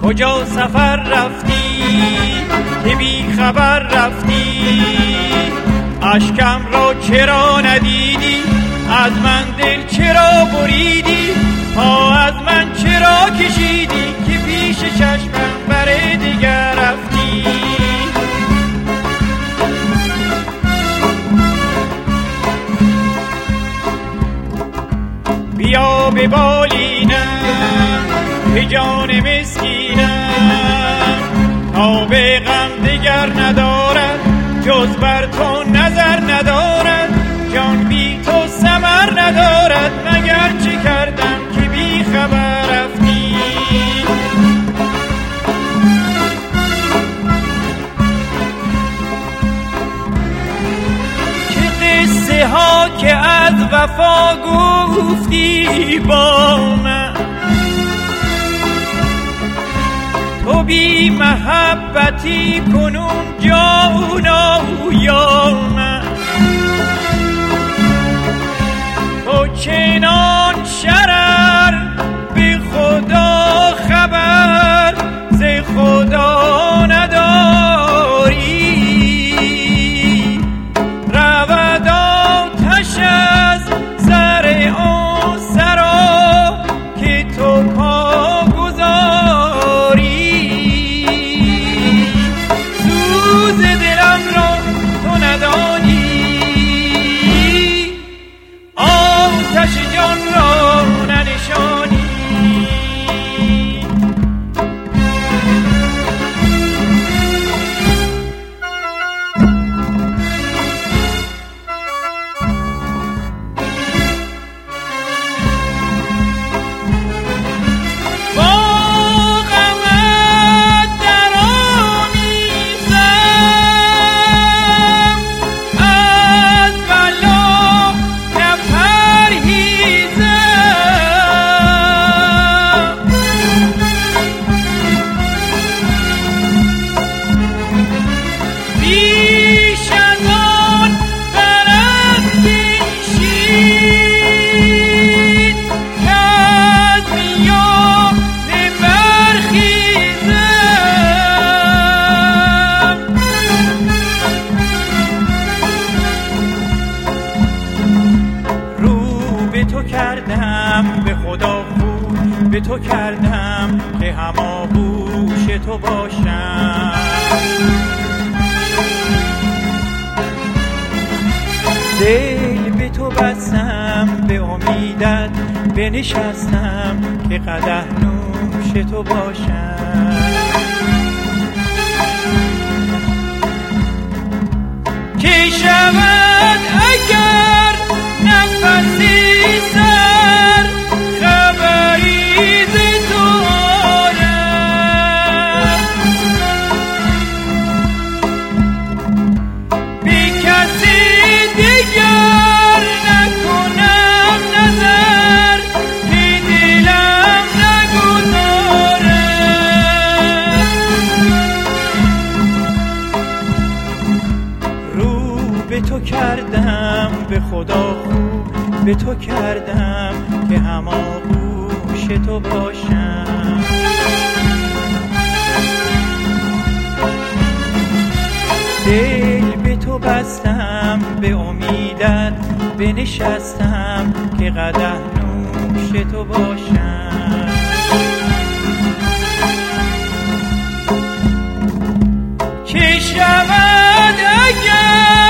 کجا سفر رفتی که بی خبر رفتی؟ اشکم را چرا ندیدی؟ از من دل چرا بریدی؟ پا از من چرا کشیدی که پیش چشمم بر دیگر رفتی؟ بیا به بالینم به جان مسکینم، تا به غم دگر ندارد جز بر تو نظر ندارد. جان بی تو ثمر ندارد، مگر چه کردم که بی خبر رفتی؟ چه قصه ها که از وفا گفتی با من، تو بی محبتی کنون جانا یا من. تو چنان شرر به خدا خبر ز خدا نداری، رود آتش از سر آن سرا که تو پا گذاری. سوز دلم را تو ندانی، آتش جان را ننشانی. به خدا خود به تو کردم که هماغوش تو باشم. دل به تو بستم به امیدت بنشستم که قدح نوش تو باشم. که شود اگر نفسی سر خبری ز تو آرم، بی کسی دیگر نکنم نظر که دلم نگذارم. رو به تو کردم به خدا خوب به تو کردم که هماغوش تو باشم. دل به تو بستم به امیدت بنشستم که قدح نوش تو باشم. چه شود اگر